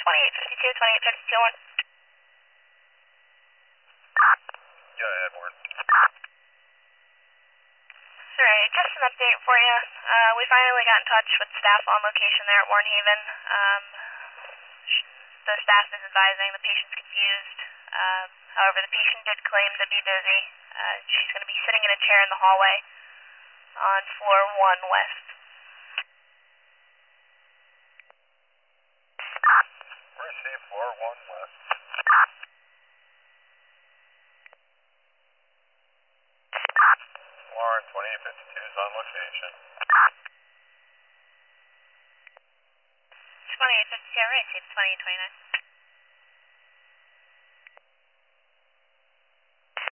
2852, 2852 1. Go ahead, Warren. Alright, just an update for you. We finally got in touch with staff on location there at Warren Haven. The staff is advising the patient's confused. However, the patient did claim to be dizzy. She's going to be sitting in a chair in the hallway on floor 1 west. Where is she? Floor 1 west. Warren, 2852 is on location. 2852, right, see 2829.